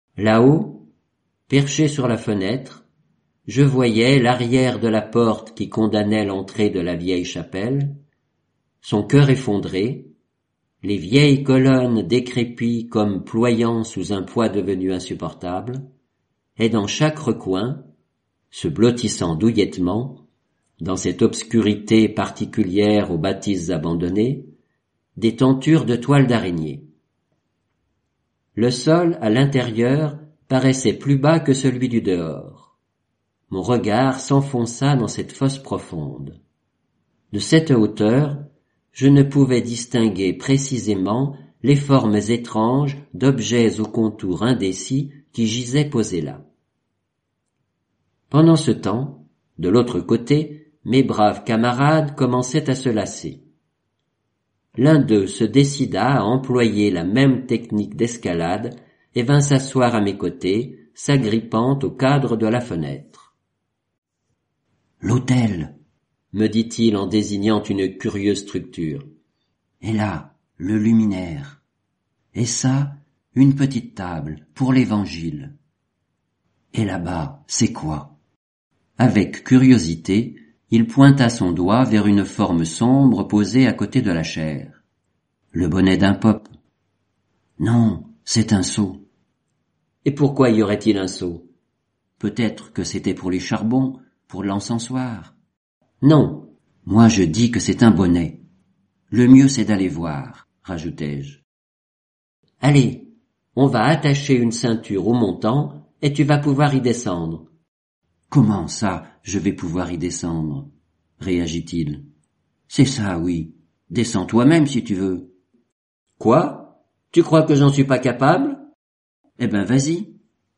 Là-haut, perché sur la fenêtre, je voyais l'arrière de la porte qui condamnait l'entrée de la vieille chapelle, son cœur effondré, les vieilles colonnes décrépies comme ployant sous un poids devenu insupportable, et dans chaque recoin, se blottissant douillettement, dans cette obscurité particulière aux bâtisses abandonnées, des tentures de toile d'araignée. Le sol, à l'intérieur, paraissait plus bas que celui du dehors. Mon regard s'enfonça dans cette fosse profonde. De cette hauteur, je ne pouvais distinguer précisément les formes étranges d'objets aux contours indécis qui gisaient posés là. Pendant ce temps, de l'autre côté, mes braves camarades commençaient à se lasser. L'un d'eux se décida à employer la même technique d'escalade et vint s'asseoir à mes côtés, s'agrippant au cadre de la fenêtre. « L'hôtel !» me dit-il en désignant une curieuse structure. « Et là, le luminaire. Et ça, une petite table pour l'évangile. Et là-bas, c'est quoi ?» Avec curiosité, il pointa son doigt vers une forme sombre posée à côté de la chaire. « Le bonnet d'un pope. »« Non, c'est un seau. »« Et pourquoi y aurait-il un seau ?»« Peut-être que c'était pour les charbons, pour l'encensoir. »« Non. »« Moi je dis que c'est un bonnet. Le mieux c'est d'aller voir, rajoutai-je. »« Allez, on va attacher une ceinture au montant et tu vas pouvoir y descendre. »« Comment ça, je vais pouvoir y descendre ?» réagit-il. « C'est ça, oui. Descends toi-même si tu veux. »« Quoi ? Tu crois que j'en suis pas capable ? » « Eh ben, vas-y. »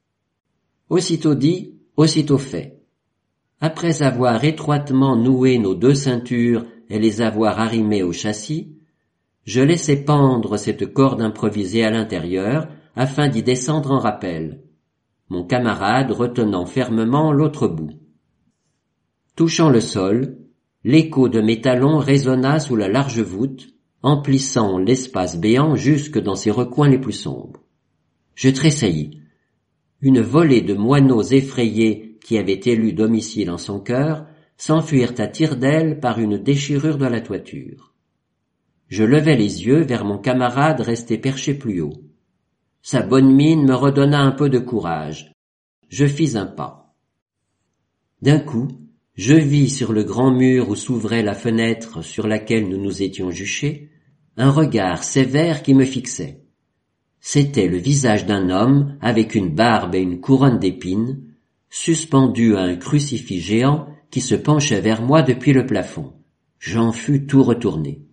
Aussitôt dit, aussitôt fait. Après avoir étroitement noué nos deux ceintures et les avoir arrimées au châssis, je laissai pendre cette corde improvisée à l'intérieur afin d'y descendre en rappel, mon camarade retenant fermement l'autre bout. Touchant le sol, l'écho de mes talons résonna sous la large voûte, emplissant l'espace béant jusque dans ses recoins les plus sombres. Je tressaillis. Une volée de moineaux effrayés qui avaient élu domicile en son cœur s'enfuirent à tire-d'aile par une déchirure de la toiture. Je levai les yeux vers mon camarade resté perché plus haut. Sa bonne mine me redonna un peu de courage. Je fis un pas. D'un coup, je vis sur le grand mur où s'ouvrait la fenêtre sur laquelle nous nous étions juchés, un regard sévère qui me fixait. C'était le visage d'un homme avec une barbe et une couronne d'épines, suspendu à un crucifix géant qui se penchait vers moi depuis le plafond. J'en fus tout retourné.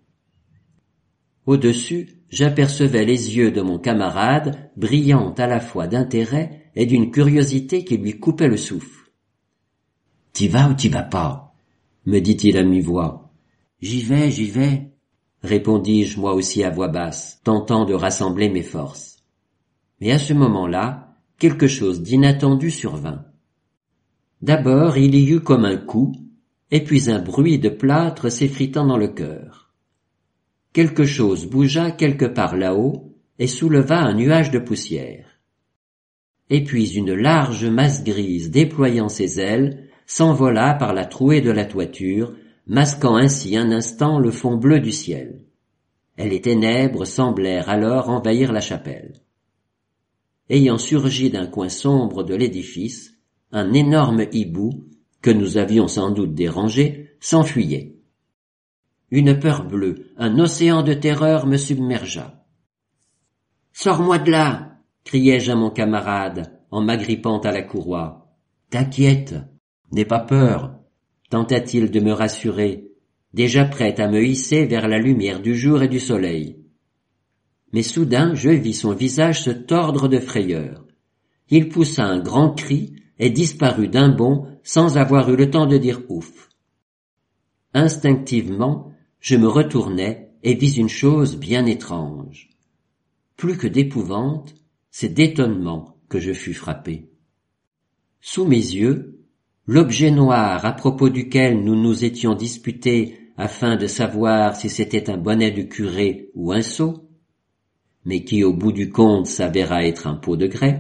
Au-dessus, j'apercevais les yeux de mon camarade, brillant à la fois d'intérêt et d'une curiosité qui lui coupait le souffle. « T'y vas ou t'y vas pas ?» me dit-il à mi-voix. « J'y vais, » répondis-je moi aussi à voix basse, tentant de rassembler mes forces. Mais à ce moment-là, quelque chose d'inattendu survint. D'abord, il y eut comme un coup, et puis un bruit de plâtre s'effritant dans le cœur. Quelque chose bougea quelque part là-haut et souleva un nuage de poussière. Et puis une large masse grise déployant ses ailes s'envola par la trouée de la toiture, masquant ainsi un instant le fond bleu du ciel. Et les ténèbres semblèrent alors envahir la chapelle. Ayant surgi d'un coin sombre de l'édifice, un énorme hibou, que nous avions sans doute dérangé, s'enfuyait. Une peur bleue, un océan de terreur me submergea. « Sors-moi de là !» criai-je à mon camarade, en m'agrippant à la courroie. « T'inquiète, n'aie pas peur !» tenta-t-il de me rassurer, déjà prêt à me hisser vers la lumière du jour et du soleil. Mais soudain, je vis son visage se tordre de frayeur. Il poussa un grand cri et disparut d'un bond sans avoir eu le temps de dire ouf. Instinctivement, je me retournai et vis une chose bien étrange. Plus que d'épouvante, c'est d'étonnement que je fus frappé. Sous mes yeux, l'objet noir à propos duquel nous nous étions disputés afin de savoir si c'était un bonnet de curé ou un seau, mais qui au bout du compte s'avéra être un pot de grès,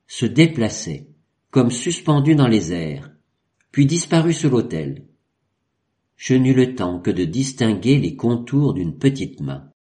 se déplaçait, comme suspendu dans les airs, puis disparut sous l'autel. Je n'eus le temps que de distinguer les contours d'une petite main.